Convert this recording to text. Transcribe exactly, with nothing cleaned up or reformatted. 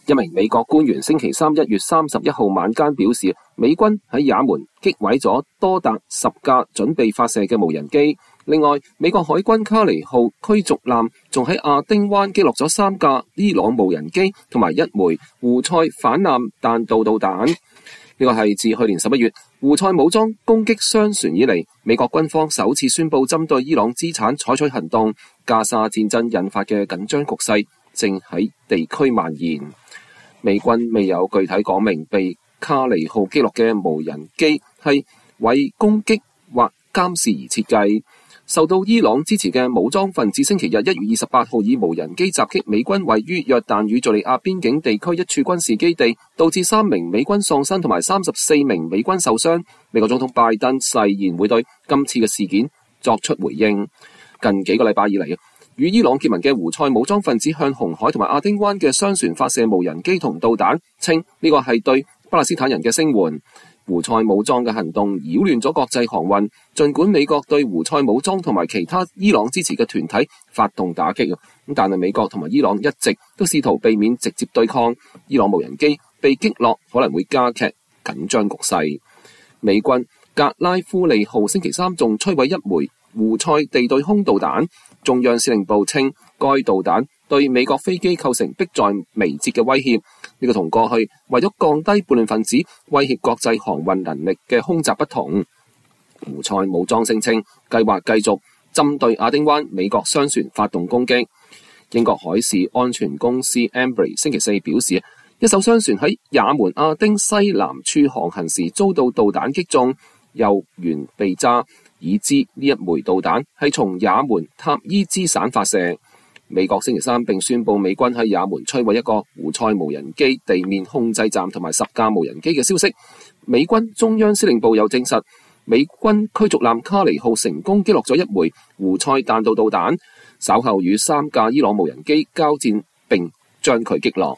一名美國官員星期三一月三十一號晚間表示，美軍喺也門擊毀咗多達十架準備發射嘅無人機。另外，美國海軍卡尼號驅逐艦仲喺亞丁灣擊落咗三架伊朗無人機同埋一枚胡塞反艦彈道導彈。呢個係自去年十一月胡塞武裝攻擊商船以嚟，美國軍方首次宣布針對伊朗資產採取行動。加沙戰爭引發嘅緊張局勢正喺地區蔓延。美軍未有具體講明被卡尼號擊落嘅無人機係為攻擊或監視而設計。受到伊朗支持嘅武裝分子星期日一月二十八號以無人機襲擊美軍位於約旦與敘利亞邊境地區一處軍事基地，導致三名美軍喪生同埋三十四名美軍受傷。美國總統拜登誓言會對今次嘅事件作出回應。近幾個禮拜以嚟，與伊朗結盟嘅胡塞武裝分子向紅海同埋亞丁灣嘅商船發射無人機同導彈，稱呢個係對巴勒斯坦人嘅聲援。胡塞武裝嘅行動擾亂咗國際航運，儘管美國對胡塞武裝同埋其他伊朗支持嘅團體發動打擊，但係美國同埋伊朗一直都試圖避免直接對抗。伊朗無人機被擊落可能會加劇緊張局勢。美軍格拉夫利號星期三仲摧毀一枚胡塞地對空導彈，中央司令部稱該導彈對美國飛機構成迫在眉睫嘅威脅。呢個同過去為咗降低叛亂分子威脅國際航運能力嘅空襲不同。胡塞武裝聲稱計劃繼續針對亞丁灣美國商船發動攻擊。英國海事安全公司 Embry 星期四表示，一艘商船喺也門亞丁西南處航行時遭到導彈擊中，油源被炸，已知呢一枚導彈係從也門塔伊茲省發射。美國星期三並宣布美軍喺也門摧毀一個胡塞無人機地面控制站同埋十架無人機嘅消息。美軍中央司令部又證實，美軍驅逐艦卡尼號成功擊落咗一枚胡塞彈道導彈，稍後與三架伊朗無人機交戰並將佢擊落。